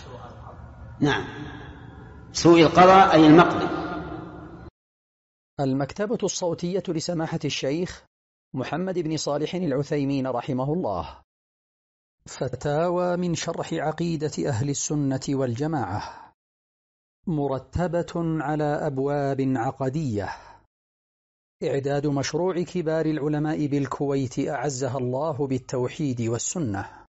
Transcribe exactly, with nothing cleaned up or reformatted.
نعم، سوء القضاء أي المقضي. المكتبة الصوتية لسماحة الشيخ محمد بن صالح العثيمين رحمه الله. فتاوى من شرح عقيدة أهل السنة والجماعة، مرتبة على أبواب عقدية. إعداد مشروع كبار العلماء بالكويت أعزها الله بالتوحيد والسنة.